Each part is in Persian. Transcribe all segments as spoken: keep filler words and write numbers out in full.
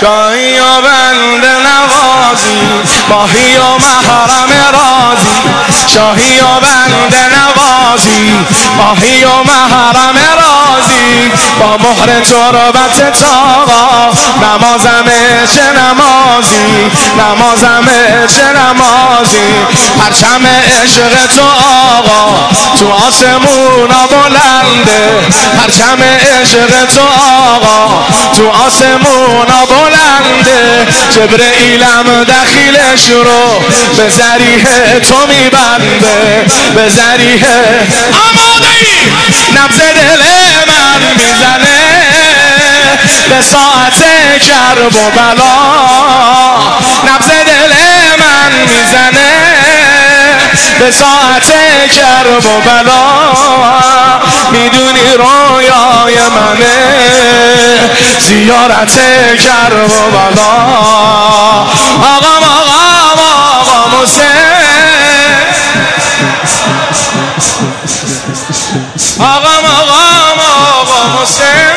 شاهی و بند نوازی ماهی و محرم رازی شاهی و بند نوازی ماهی و محرم رازی با مهر تربت تاقا نمازم چه نمازی نمازم چه نمازی پرچم عشق تو آقا تو آسمونا بلنده پرچم عشق تو آقا تو آسمونا بلنده جبرئیلم دخیلش رو به ذریح تو میبنده به ذریح آماده ای نبض دل من میزنه به ساعت کرب و بلا نبض دل من میزنه به ساعت کرب و بلا میدونی رویای منه زیارت کرب و بلا آقام آقام آقام حسین آقام آقام آقام حسین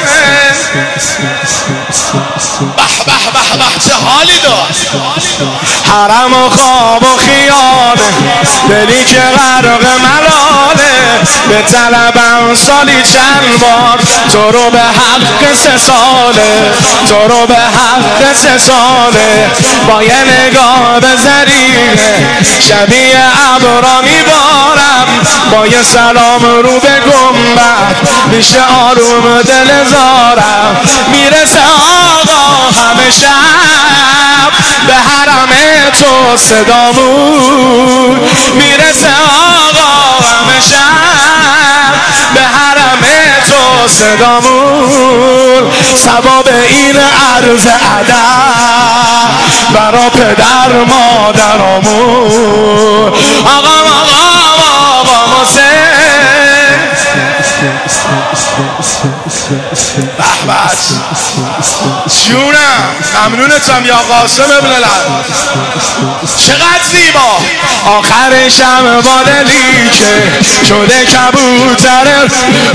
به به به به چه حالی داشت حرم و خواب و خیاله دلی که غرق ملاله به طلبم سالی چند بار تو رو به حق سه ساله تو رو به حق سه ساله با یه نگاه به ذریعه شبیه ابرا میبارم با یه سلام رو به گنبد میشه آروم دل زارم میرسه آقا همه شب به حرم تو صدامون میرسه آقا همه شب به حرم تو صدامون ثواب این عرض ادب برا پدر مادرامون آقام آقام آقام حسین به به جونم ممنونتم یا قاسم ابن العلا چقدر زیبا آخرشم با دلی که شده کبوتر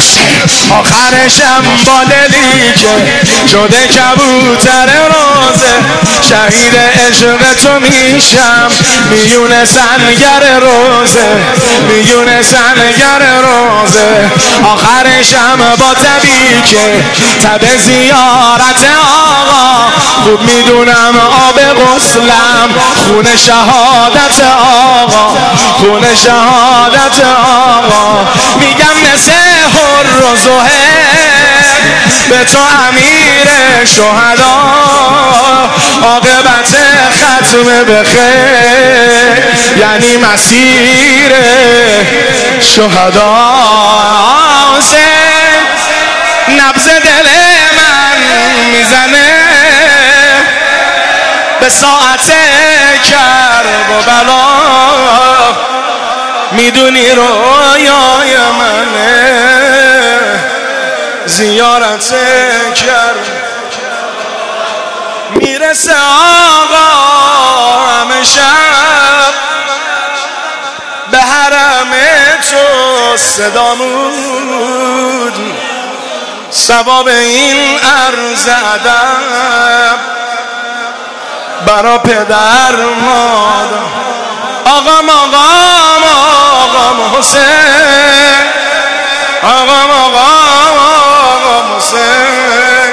آخرشم با دلی که شده کبوتر روزه شهید عشق تو میشم میون سنگر روزه میون سنگر روزه آخرشم با تبی که تب زیارت آقا خوب میدونم آب غسلم خون شهادت آقا خون شهادت آقا میگم مثل حر و زهر به تو امیر شهدا عاقبت ختم بخیر یعنی مسیر شهدا نبض دل من میزنه به ساعت کرب و بلا میدونی رویای منه زیارت کرب میرسه آقا همه شب به حرم تو صدامون ثواب این عرض ادب برا پدر مادر آقام آقام آقام حسین آقام آقام آقام حسین